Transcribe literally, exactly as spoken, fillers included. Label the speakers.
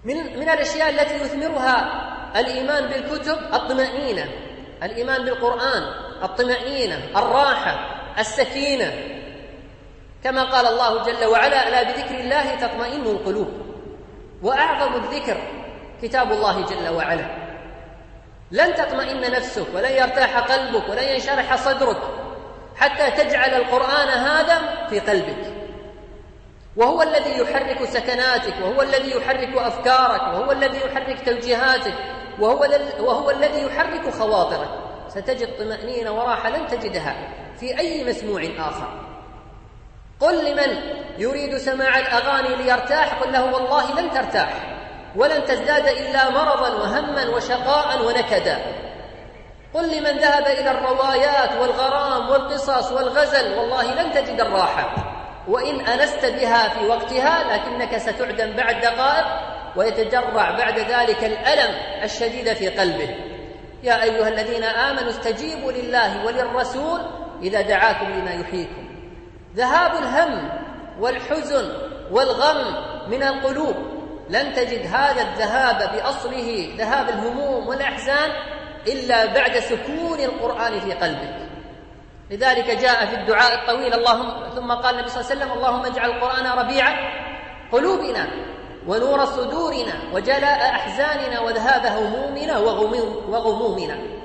Speaker 1: من من الأشياء التي يثمرها الإيمان بالكتب الطمأنينة، الإيمان بالقرآن، الطمأنينة، الراحة، السكينة، كما قال الله جل وعلا: ألا بذكر الله تطمئن القلوب. وأعظم الذكر كتاب الله جل وعلا. لن تطمئن نفسك ولن يرتاح قلبك ولن ينشرح صدرك حتى تجعل القرآن هذا في قلبك، وهو الذي يحرك سكناتك، وهو الذي يحرك أفكارك، وهو الذي يحرك توجيهاتك، وهو, وهو الذي يحرك خواطرك. ستجد طمأنينة وراحة لن تجدها في أي مسموع آخر. قل لمن يريد سماع الأغاني ليرتاح، قل له: والله لن ترتاح ولن تزداد إلا مرضا وهما وشقاء ونكدا. قل لمن ذهب إلى الروايات والغرام والقصص والغزل: والله لن تجد الراحة، وإن أنست بها في وقتها لكنك ستعدم بعد دقائق، ويتجرع بعد ذلك الألم الشديد في قلبه. يا أيها الذين آمنوا استجيبوا لله وللرسول إذا دعاكم لما يحييكم. ذهاب الهم والحزن والغم من القلوب، لن تجد هذا الذهاب بأصله، ذهاب الهموم والأحزان، إلا بعد سكون القرآن في قلبك. لذلك جاء في الدعاء الطويل: اللهم ثم قال النبي صلى الله عليه وسلم: اللهم اجعل القرآن ربيع قلوبنا ونور صدورنا وجلاء أحزاننا وذهاب همومنا وغمومنا.